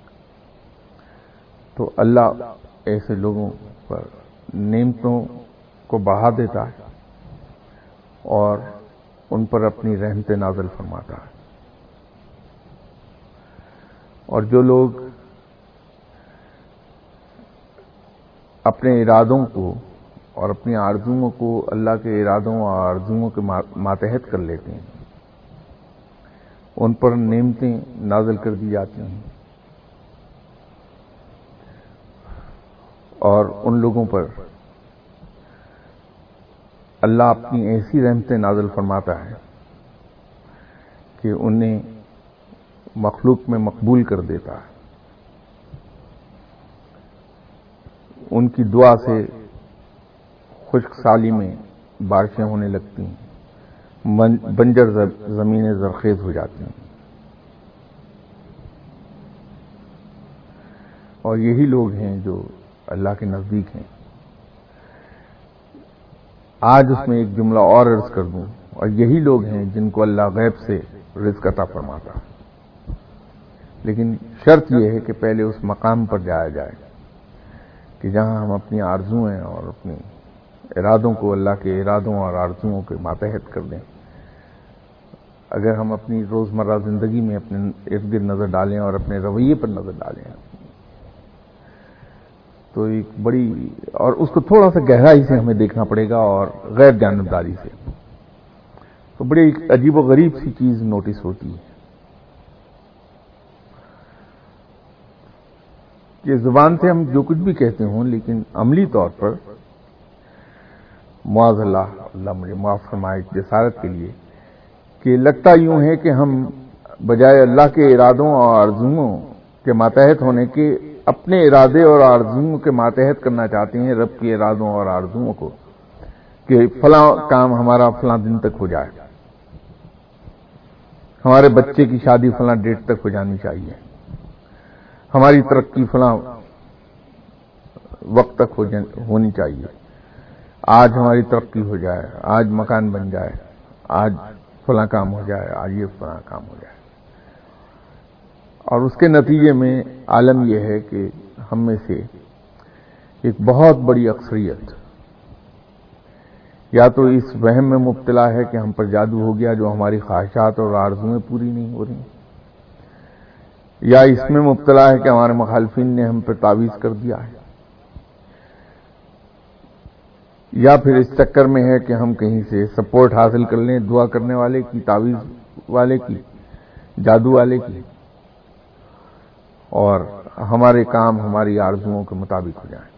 A: تو اللہ ایسے لوگوں پر نعمتوں کو بڑھا دیتا ہے اور ان پر اپنی رحمتیں نازل فرماتا ہے. اور جو لوگ اپنے ارادوں کو اور اپنی آرزوؤں کو اللہ کے ارادوں اور آرزوؤں کے ماتحت کر لیتے ہیں، ان پر نعمتیں نازل کر دی جاتی ہیں اور ان لوگوں پر اللہ اپنی ایسی رحمتیں نازل فرماتا ہے کہ انہیں مخلوق میں مقبول کر دیتا ہے. ان کی دعا سے خشک سالی میں بارشیں ہونے لگتی ہیں، بنجر زمینیں زرخیز ہو جاتی ہیں. اور یہی لوگ ہیں جو اللہ کے نزدیک ہیں. آج اس میں ایک جملہ اور عرض کر دوں، اور یہی لوگ ہیں جن کو اللہ غیب سے رزق عطا فرماتا ہے. لیکن شرط یہ ہے کہ پہلے اس مقام پر جایا جائے کہ جہاں ہم اپنی آرزوئیں اور اپنی ارادوں کو اللہ کے ارادوں اور آرزوؤں کے ماتحت کر دیں. اگر ہم اپنی روزمرہ زندگی میں اپنے ارد گرد نظر ڈالیں اور اپنے رویے پر نظر ڈالیں تو ایک بڑی، اور اس کو تھوڑا سا گہرائی سے ہمیں دیکھنا پڑے گا اور غیر جانبداری سے، تو بڑی عجیب و غریب سی چیز نوٹس ہوتی ہے کہ زبان سے ہم جو کچھ بھی کہتے ہوں لیکن عملی طور پر معاذ اللہ، اللہ مجھے معاف فرمائے جسارت کے لیے، کہ لگتا یوں ہے کہ ہم بجائے اللہ کے ارادوں اور آرزوؤں کے ماتحت ہونے کے اپنے ارادے اور آرزوؤں کے ماتحت کرنا چاہتے ہیں رب کے ارادوں اور آرزوؤں کو، کہ فلاں کام ہمارا فلاں دن تک ہو جائے، ہمارے بچے کی شادی فلاں ڈیٹ تک ہو جانی چاہیے، ہماری ترقی فلاں وقت تک ہونی چاہیے، آج ہماری ترقی ہو جائے، آج مکان بن جائے، آج فلاں کام ہو جائے، آج یہ فلاں کام ہو جائے. اور اس کے نتیجے میں عالم یہ ہے کہ ہم میں سے ایک بہت بڑی اکثریت یا تو اس وہم میں مبتلا ہے کہ ہم پر جادو ہو گیا جو ہماری خواہشات اور آرزوئیں پوری نہیں ہو رہی، یا اس میں مبتلا ہے کہ ہمارے مخالفین نے ہم پر تعویذ کر دیا ہے، یا پھر اس چکر میں ہے کہ ہم کہیں سے سپورٹ حاصل کر لیں دعا کرنے والے کی، تعویذ والے کی، جادو والے کی، اور ہمارے کام ہماری آرزوؤں کے مطابق ہو جائیں.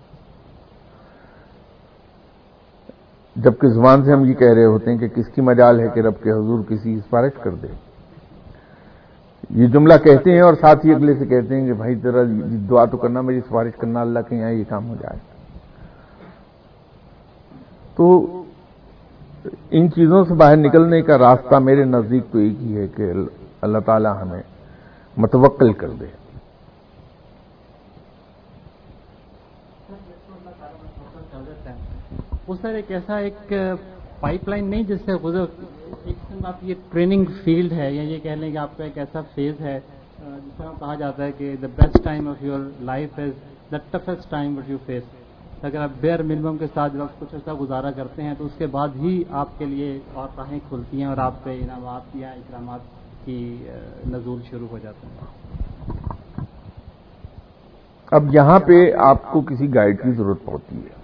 A: جبکہ زبان سے ہم یہ کہہ رہے ہوتے ہیں کہ کس کی مجال ہے کہ رب کے حضور کسی سفارش کر دے. یہ جملہ کہتے ہیں اور ساتھ ہی اگلے سے کہتے ہیں کہ بھائی ذرا دعا تو کرنا، میری سفارش کرنا اللہ کے یہاں یہ کام ہو جائے. تو ان چیزوں سے باہر نکلنے کا راستہ میرے نزدیک تو ایک ہی ہے کہ اللہ تعالی ہمیں متوکل کر دے.
C: اس طرح ایک ایسا ایک پائپ لائن نہیں جس سے گزر، ایک قسم آپ یہ ٹریننگ فیلڈ ہے، یا یہ کہہ لیں کہ آپ کا ایک ایسا فیز ہے جس طرح کہا جاتا ہے کہ the best time of your life is the toughest time what you face. اگر آپ بیئر منیمم کے ساتھ وقت کچھ ایسا گزارا کرتے ہیں تو اس کے بعد ہی آپ کے لیے اور راہیں کھلتی ہیں اور آپ پہ انعامات یا اکرامات کی نزول شروع ہو جاتے ہیں.
A: اب یہاں پہ آپ کو کسی گائیڈ کی ضرورت پڑتی ہے.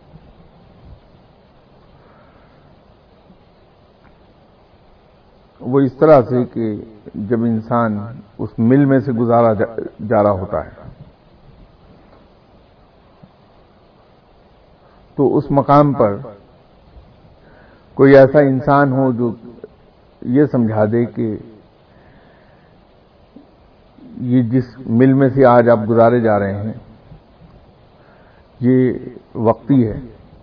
A: وہ اس طرح سے کہ جب انسان اس مل میں سے گزارا جا رہا ہوتا ہے تو اس مقام پر کوئی ایسا انسان ہو جو یہ سمجھا دے کہ یہ جس مل میں سے آج آپ گزارے جا رہے ہیں یہ وقتی ہے،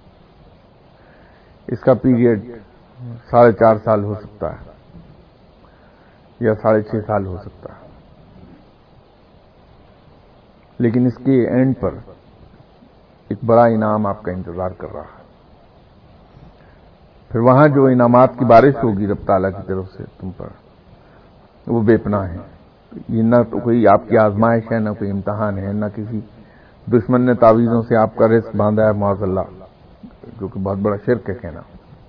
A: اس کا پیریڈ ساڑھے چار سال ہو سکتا ہے یا ساڑھے چھ سال ہو سکتا ہے، لیکن اس کے اینڈ پر ایک بڑا انعام آپ کا انتظار کر رہا ہے. پھر وہاں جو انعامات کی بارش ہوگی رب تعالیٰ کی طرف سے تم پر، وہ بے پناہ ہے. یہ نہ تو کوئی آپ کی آزمائش ہے، نہ کوئی امتحان ہے، نہ کسی دشمن نے تعویذوں سے آپ کا رزق باندھا ہے معاذ اللہ، جو کہ بہت بڑا شرک ہے کہنا،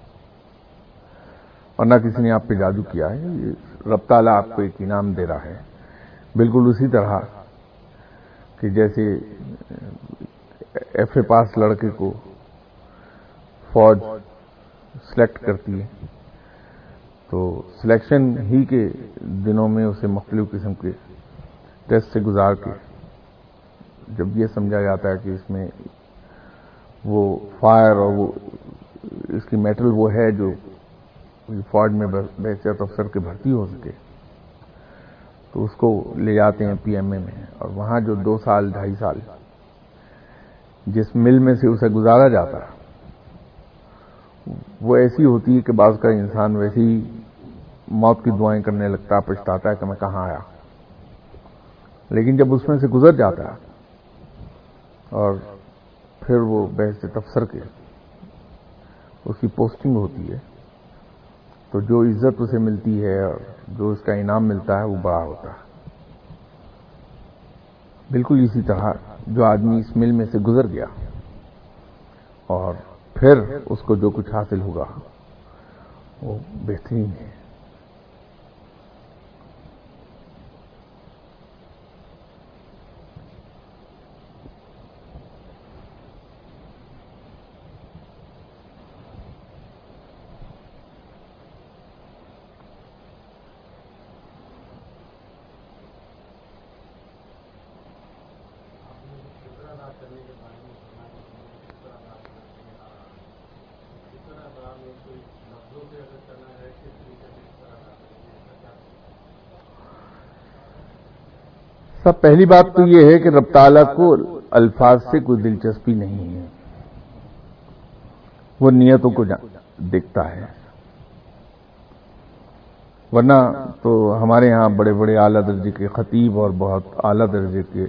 A: اور نہ کسی نے آپ پہ جادو کیا ہے. یہ رب تعالیٰ آپ کو ایک انعام دے رہا ہے، بالکل اسی طرح کہ جیسے ایف اے پاس لڑکے کو فوج سلیکٹ کرتی ہے تو سلیکشن ہی کے دنوں میں اسے مختلف قسم کے ٹیسٹ سے گزار کے جب یہ سمجھا جاتا ہے کہ اس میں وہ فائر اور وہ اس کی میٹل وہ ہے جو فوج میں بحیثیت افسر کے بھرتی ہو سکے، تو اس کو لے جاتے ہیں پی ایم اے میں، اور وہاں جو دو سال ڈھائی سال جس مل میں سے اسے گزارا جاتا ہے وہ ایسی ہوتی ہے کہ بعض کا انسان ویسے ہی موت کی دعائیں کرنے لگتا ہے، پچھتاتا ہے کہ میں کہاں آیا. لیکن جب اس میں سے گزر جاتا ہے اور پھر وہ بحیثیت افسر کے اس کی پوسٹنگ ہوتی ہے تو جو عزت اسے ملتی ہے اور جو اس کا انعام ملتا ہے وہ بڑا ہوتا ہے. بالکل اسی طرح جو آدمی اس مل میں سے گزر گیا اور پھر اس کو جو کچھ حاصل ہوگا وہ بہترین ہے. سب پہلی بات تو یہ ہے کہ رب تعالیٰ کو الفاظ سے کوئی دلچسپی نہیں ہے، وہ نیتوں کو دیکھتا ہے. ورنہ تو ہمارے ہاں بڑے بڑے اعلیٰ درجے کے خطیب اور بہت اعلیٰ درجے کے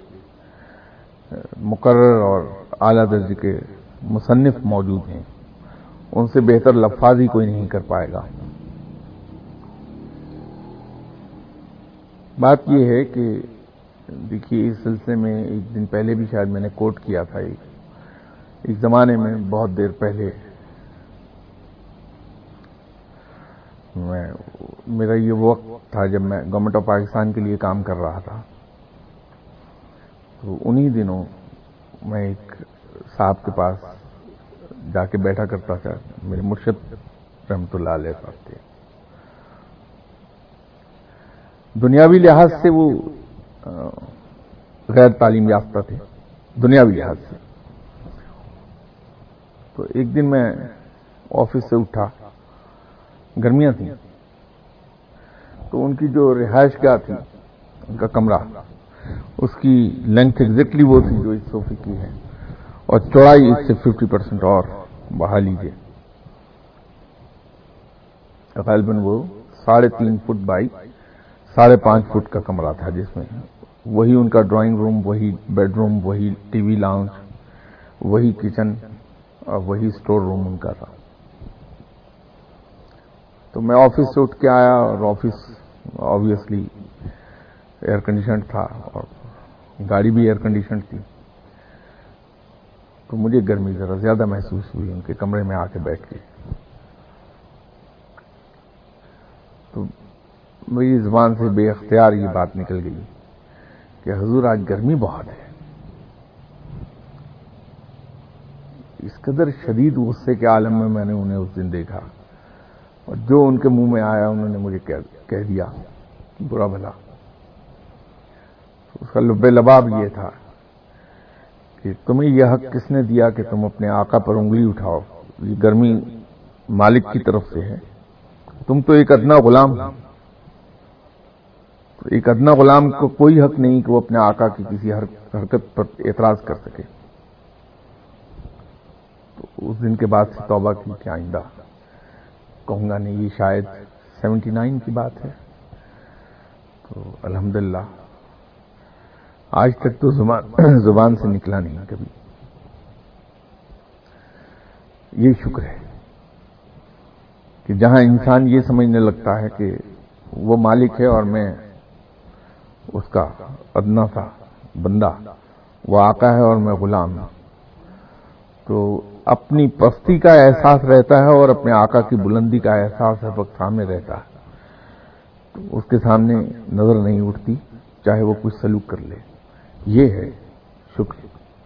A: مقرر اور اعلیٰ درجے کے مصنف موجود ہیں، ان سے بہتر لفاظ ہی کوئی نہیں کر پائے گا. بات یہ ہے کہ دیکھیے اس سلسلے میں ایک دن پہلے بھی شاید میں نے کوٹ کیا تھا، ایک زمانے میں بہت دیر پہلے میں میرا یہ وقت تھا جب میں گورنمنٹ آف پاکستان کے لیے کام کر رہا تھا، تو انہی دنوں میں ایک صاحب کے پاس جا کے بیٹھا کرتا تھا، میرے مرشد رحمت اللہ علیہ صاحب تھے. دنیاوی لحاظ سے وہ غیر تعلیم یافتہ تھے، دنیاوی لحاظ سے. تو ایک دن میں آفس سے اٹھا، گرمیاں تھیں، تو ان کی جو رہائش گاہ تھی، ان کا کمرہ، اس کی لینتھ ایگزیکٹلی وہ تھی جو اس صوفے کی ہے، اور چوڑائی اس سے ففٹی پرسینٹ اور بڑھا لیجیے. غالباً وہ ساڑھے تین فٹ بائی ساڑھے پانچ فٹ کا کمرہ تھا، جس میں وہی ان کا ڈرائنگ روم، وہی بیڈ روم، وہی ٹی وی لاؤنج، وہی کچن اور وہی سٹور روم ان کا تھا. تو میں آفس سے اٹھ کے آیا اور آفس آبویسلی ایئر کنڈیشنڈ تھا اور گاڑی بھی ایئر کنڈیشنڈ تھی، تو مجھے گرمی ذرا زیادہ محسوس ہوئی ان کے کمرے میں آ کے بیٹھ کے. تو میری زبان سے بے اختیار یہ بات نکل گئی کہ حضور آج گرمی بہت ہے. اس قدر شدید غصے کے عالم میں میں نے انہیں اس دن دیکھا، اور جو ان کے منہ میں آیا انہوں نے مجھے کہہ دیا برا بھلا۔ اس کا لب لباب یہ تھا کہ تمہیں یہ حق کس نے دیا کہ تم اپنے آقا پر انگلی اٹھاؤ؟ یہ گرمی مالک کی طرف سے ہے، تم تو ایک ادنا غلام ہو۔ ایک ادنا غلام کو کوئی حق نہیں کہ وہ اپنے آقا کی کسی حرکت پر اعتراض کر سکے۔ تو اس دن کے بعد سے توبہ کی کہ آئندہ کہوں گا نہیں۔ یہ شاید سیونٹی نائن کی بات ہے، تو الحمدللہ آج تک تو زبان زبان سے نکلا نہیں کبھی۔ یہ شکر ہے کہ جہاں انسان یہ سمجھنے لگتا ہے کہ وہ مالک ہے اور میں اس کا ادنا سا بندہ، وہ آقا ہے اور میں غلام ہوں، تو اپنی پستی کا احساس رہتا ہے اور اپنے آقا کی بلندی کا احساس ہر وقت سامنے رہتا ہے، تو اس کے سامنے نظر نہیں اٹھتی چاہے وہ کچھ سلوک کر لے۔ یہ ہے شکر۔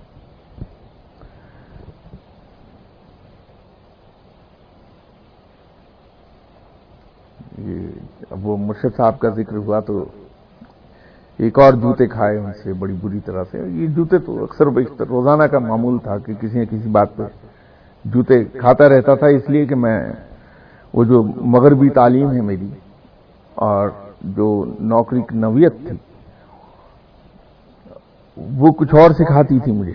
A: یہ اب وہ مرشد صاحب کا ذکر ہوا تو ایک اور جوتے کھائے ان سے بڑی بری طرح سے۔ یہ جوتے تو اکثر بیشتر روزانہ کا معمول تھا کہ کسی نہ کسی بات پہ جوتے کھاتا رہتا تھا، اس لیے کہ میں وہ جو مغربی تعلیم ہے میری اور جو نوکری کی نوعیت تھی وہ کچھ اور سکھاتی تھی مجھے،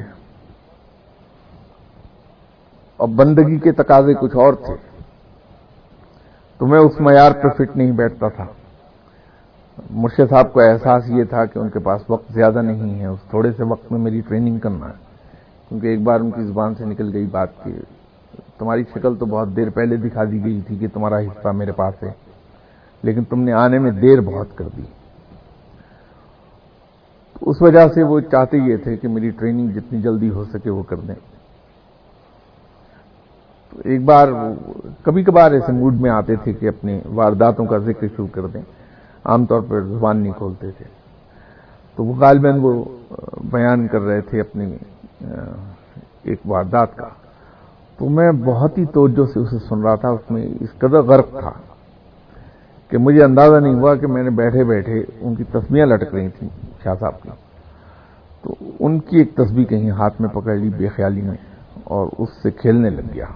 A: اور بندگی کے تقاضے کچھ اور تھے، تو میں اس معیار پر فٹ نہیں بیٹھتا تھا۔ مرشد صاحب کو احساس یہ تھا کہ ان کے پاس وقت زیادہ نہیں ہے، اس تھوڑے سے وقت میں میری ٹریننگ کرنا ہے، کیونکہ ایک بار ان کی زبان سے نکل گئی بات کہ تمہاری شکل تو بہت دیر پہلے دکھا دی گئی تھی کہ تمہارا حصہ میرے پاس ہے، لیکن تم نے آنے میں دیر بہت کر دی۔ اس وجہ سے وہ چاہتے یہ تھے کہ میری ٹریننگ جتنی جلدی ہو سکے وہ کر دیں۔ تو ایک بار کبھی کبھار ایسے موڈ میں آتے تھے کہ اپنے وارداتوں کا ذکر شروع کر دیں، عام طور پر زبان نہیں کھولتے تھے، تو وہ غالباً وہ بیان کر رہے تھے اپنی ایک واردات کا، تو میں بہت ہی توجہ سے اسے سن رہا تھا، اس میں اس قدر غرق تھا کہ مجھے اندازہ نہیں ہوا کہ میں نے بیٹھے بیٹھے ان کی تسبیحیں لٹک رہی تھیں شاہ صاحب کی، تو ان کی ایک تسبیح کہیں ہاتھ میں پکڑ لی بے خیالی میں اور اس سے کھیلنے لگ گیا۔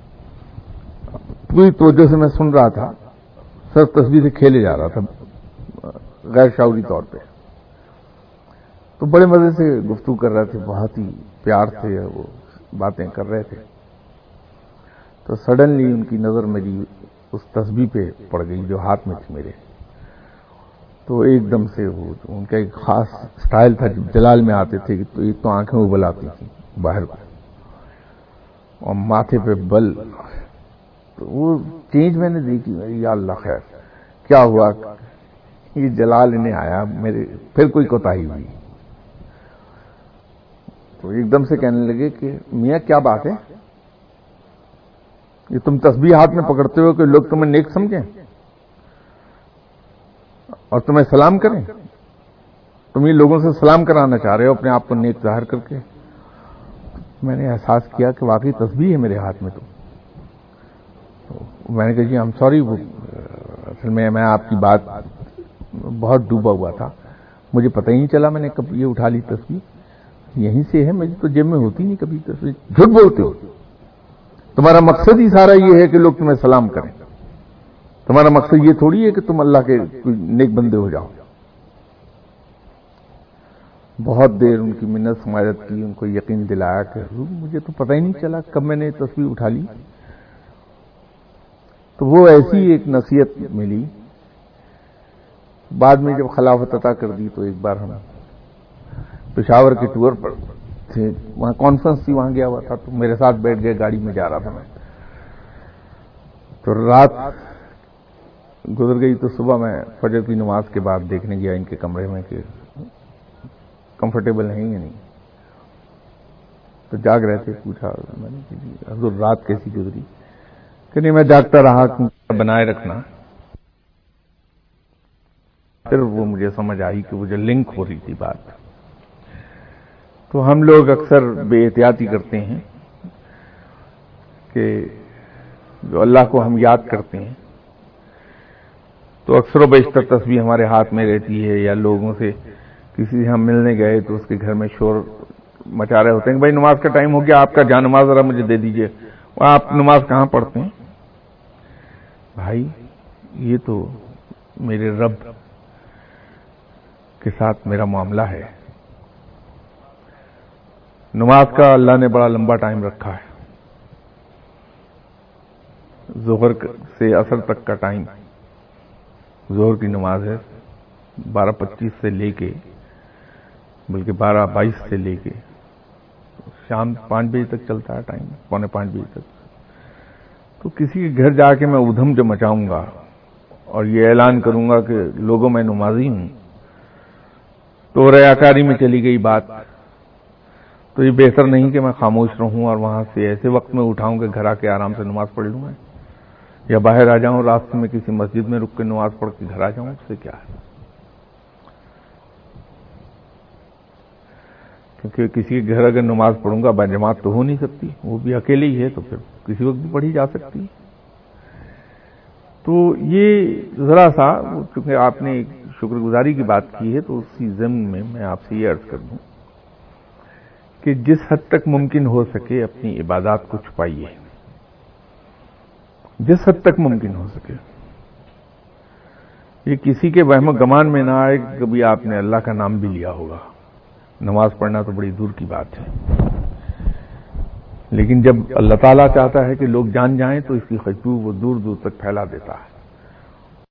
A: پوری توجہ سے میں سن رہا تھا، سر تسبیح سے کھیلے جا رہا تھا غیر شعوری طور پہ، تو بڑے مزے سے گفتگو کر رہے تھے، بہت ہی پیار سے وہ باتیں کر رہے تھے، تو سڈنلی ان کی نظر میری اس تسبیح پہ پڑ گئی جو ہاتھ میں تھی میرے، تو ایک دم سے وہ ان کا ایک خاص سٹائل تھا، جب جلال میں آتے تھے تو ایک تو آنکھیں ابل آتی تھیں باہر کو اور ماتھے پہ بل، تو وہ چینج میں نے دیکھی، یا اللہ خیر کیا ہوا، یہ جلال انہیں آیا، میرے پھر کوئی کوتاہی ہوئی، تو ایک دم سے کہنے لگے کہ میاں کیا بات ہے، یہ تم تسبیح ہاتھ میں پکڑتے ہو کہ لوگ تمہیں نیک سمجھیں اور تمہیں سلام کریں، تم یہ لوگوں سے سلام کرانا چاہ رہے ہو اپنے آپ کو نیک ظاہر کر کے۔ میں نے احساس کیا کہ واقعی تسبیح ہے میرے ہاتھ میں، تو میں نے کہا جی ہم سوری، وہ اصل میں میں آپ کی بات بہت ڈوبا ہوا تھا، مجھے پتہ ہی نہیں چلا میں نے کب یہ اٹھا لی تسبیح، یہیں سے ہے، میری تو جیب میں ہوتی نہیں کبھی تسبیح۔ جھوٹ بولتے ہو، تمہارا مقصد ہی سارا یہ ہے کہ لوگ تمہیں سلام کریں، تمہارا مقصد یہ تھوڑی ہے کہ تم اللہ کے نیک بندے ہو جاؤ۔ بہت دیر ان کی منت سماجت کی، ان کو یقین دلایا کہ حضور مجھے تو پتہ ہی نہیں چلا کب میں نے تسبیح اٹھا لی، تو وہ ایسی ایک نصیحت ملی۔ بعد میں جب خلافت عطا کر دی تو ایک بار ہم پشاور کے ٹور پر تھے، وہاں کانفرنس تھی، وہاں گیا ہوا تھا، تو میرے ساتھ بیٹھ گئے، گاڑی میں جا رہا تھا میں، تو رات گزر گئی، تو صبح میں فجر کی نماز کے بعد دیکھنے گیا ان کے کمرے میں کہ کمفرٹیبل ہیں یا نہیں، تو جاگ رہے تھے، پوچھا میں نے کہ حضور رات کیسی گزری، کہ نہیں میں جاگتا رہا، بنائے رکھنا۔ پھر وہ مجھے سمجھ آئی کہ وہ جو لنک ہو رہی تھی بات، تو ہم لوگ اکثر بے احتیاطی کرتے ہیں کہ جو اللہ کو ہم یاد کرتے ہیں تو اکثر و بیشتر تسبیح ہمارے ہاتھ میں رہتی ہے، یا لوگوں سے کسی سے ہم ملنے گئے تو اس کے گھر میں شور مچا رہے ہوتے ہیں کہ بھائی نماز کا ٹائم ہو گیا، آپ کا جان نماز ذرا مجھے دے دیجئے. اور آپ نماز کہاں پڑھتے ہیں؟ بھائی یہ تو میرے رب کے ساتھ میرا معاملہ ہے. نماز کا اللہ نے بڑا لمبا ٹائم رکھا ہے. ظہر سے عصر تک کا ٹائم ظہر کی نماز ہے، بارہ پچیس سے لے کے بلکہ بارہ بائیس سے لے کے شام پانچ بجے تک چلتا ہے ٹائم، پونے پانچ بجے تک. تو کسی کے گھر جا کے میں ادھم جو مچاؤں گا اور یہ اعلان کروں گا کہ لوگوں میں نمازی ہوں، تو ریاکاری میں چلی گئی بات. تو یہ بہتر نہیں کہ میں خاموش رہوں اور وہاں سے ایسے وقت میں اٹھاؤں کہ گھر آ کے آرام سے نماز پڑھ لوں میں، یا باہر آ جاؤں راستے میں کسی مسجد میں رک کے نماز پڑھ کے گھر آ جاؤں. اس سے کیا ہے؟ کیونکہ کسی کے گھر اگر نماز پڑھوں گا با جماعت تو ہو نہیں سکتی، وہ بھی اکیلے ہی ہے، تو پھر کسی وقت بھی پڑھی جا سکتی ہے. تو یہ ذرا سا چونکہ آپ نے شکر گزاری کی بات کی ہے تو اسی ضمن میں میں آپ سے یہ عرض کر دوں کہ جس حد تک ممکن ہو سکے اپنی عبادات کو چھپائیے، جس حد تک ممکن ہو سکے. یہ کسی کے وہم و گمان میں نہ آئے کہ کبھی آپ نے اللہ کا نام بھی لیا ہوگا. نماز پڑھنا تو بڑی دور کی بات ہے، لیکن جب اللہ تعالیٰ چاہتا ہے کہ لوگ جان جائیں تو اس کی خوشبو وہ دور دور تک پھیلا دیتا ہے.